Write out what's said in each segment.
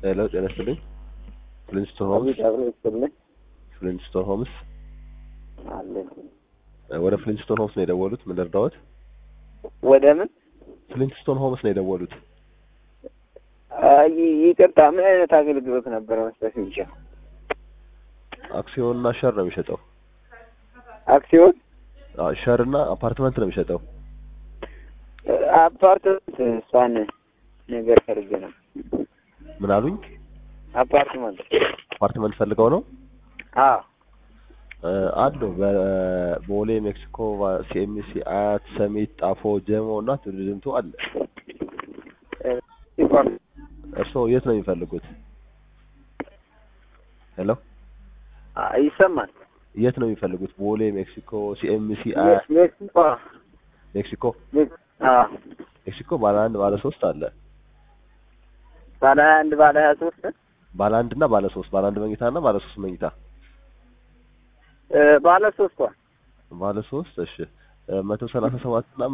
ሄሎ ጤና ይስጥልኝ። ፍሊንስቶን ሆምስ ፍሊንስቶን ሆምስ አለ ወደ ፍሊንስቶን ሆምስ ነው የደወሉት። ምን ልርዳዎት? ወደ ምን ፍሊንስቶን ሆምስ ነው የደወሉት። ይቅርታ፣ ምን አይነት አገልግሎት ነበር መስጠት የሚችለው? አክሲዮንና ሸር ነው የሚሸጠው። አክሲዮን ሸርና አፓርትመንት ነው የሚሸጠው። አፓርትመንት እሷን ነገር ፈልጌ ነው። ምን አሉኝ? አፓርትመንት ፈልገው ነው? አዎ አሉ። በቦሌ ሜክሲኮ፣ ሲኤምሲ፣ አያት፣ ሰሚት፣ ጣፎ፣ ጀሞ እና ትርድምቱ አለ። እርስዎ የት ነው የሚፈልጉት? ሄሎ ይሰማል? የት ነው የሚፈልጉት? ቦሌ፣ ሜክሲኮ፣ ሲኤምሲ፣ አያት። ሜክሲኮ ሜክሲኮ ባለ 1 ባለ 3 አለ። ባለ 1 ባለ 23 ባለ 1 እና ባለ 3 ባለ 1 መኝታ እና ባለ 3 መኝታ። ባለ 3 ባለ 3 እሺ 137 እና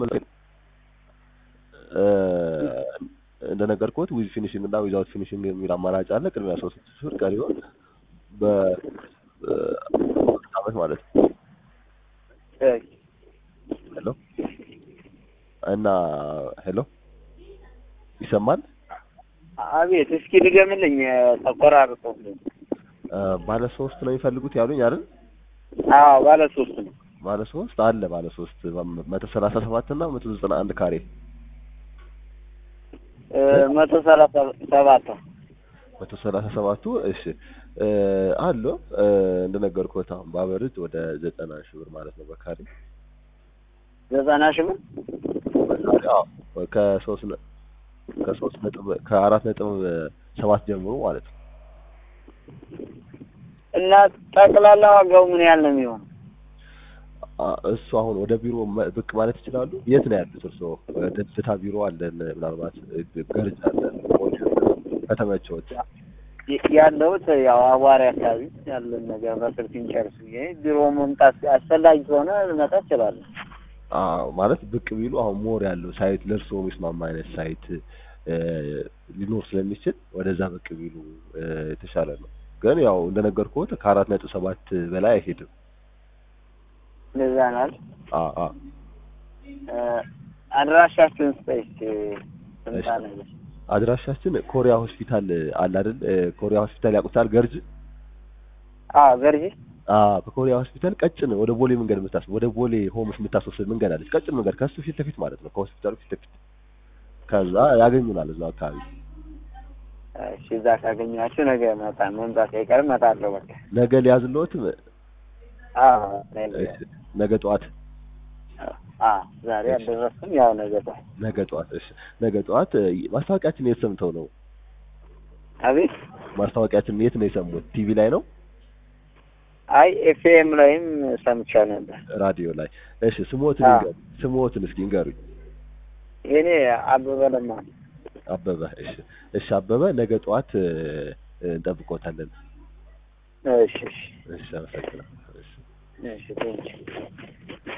እንደነገርኩት ዊዝ ፊኒሺንግ እና ዊዛውት ፊኒሺንግ የሚል አማራጭ አለ። ቅድሚያ 3 ሺህ ቀሪው አመት ማለት ነው። ሄሎ እና ሄሎ ይሰማል? አቤት። እስኪ ድገምልኝ፣ ተቆራርጦልኝ። ባለ 3 ነው የሚፈልጉት ያሉኝ አይደል? አዎ ባለ 3 ነው። ባለ 3 አለ። ባለ 3 137 እና 191 ካሬ 137 እሺ አሉ። እንደነገርኩት አሁን ባበርት ወደ 90 ሺህ ብር ማለት ነው በካሬ 90 ሺህ ብር በካሬ። አዎ ከ4.7 ጀምሮ ማለት ነው። እና ጠቅላላ ዋጋው ምን ያህል ነው የሚሆነው? እሱ አሁን ወደ ቢሮ ብቅ ማለት ይችላሉ። የት ነው ያሉት እርስዎ? ደስታ ቢሮ አለን፣ ምናልባት ገርጅ አለን። ከተመቸዎት ያለሁት ያው አዋሪ አካባቢ ያለን ነገር በስልክ እንጨርስ። ቢሮ መምጣት አስፈላጊ ከሆነ ልመጣ እችላለሁ። ማለት ብቅ ቢሉ አሁን ሞር ያለው ሳይት ለእርስዎ የሚስማማ አይነት ሳይት ሊኖር ስለሚችል ወደዛ ብቅ ቢሉ የተሻለ ነው። ግን ያው እንደነገርኩት ከ4.7 በላይ አይሄድም። ለዛ ነው። አድራሻችን ስፔስ እንታለን። አድራሻችን ኮሪያ ሆስፒታል አለ አይደል? ኮሪያ ሆስፒታል ያውቁታል? ገርጂ ገርጂ በኮሪያ ሆስፒታል ቀጭን ወደ ቦሌ መንገድ ወደ ቦሌ ሆምስ የምታስወስድ መንገድ አለች። ቀጭን መንገድ ከሱ ፊት ለፊት ማለት ነው። ከሆስፒታሉ ፊት ለፊት ከዛ ያገኙናል እዛው አካባቢ። እሺ እዛ ካገኘኋችሁ ነገ መምጣት አይቀርም፣ እመጣለሁ። በቃ ነገ ሊያዝልዎት? ነገ ጠዋት ዛሬ አልደረስኩም። ያው ነገ ጠዋት እሺ ነገ ጠዋት። ማስታወቂያችን የት ሰምተው ነው? አቤት። ማስታወቂያችን የት ነው የሰሙት? ቲቪ ላይ ነው? አይ ኤፍኤም ላይም ሰምቻለሁ ነበር፣ ራዲዮ ላይ። እሺ ስሞትን እስኪ ንገሩኝ። እኔ አበበ ለማ። አበበ። እሺ አበበ፣ ነገ ጠዋት እንጠብቆታለን። እሺ አመሰግናለሁ። እሺ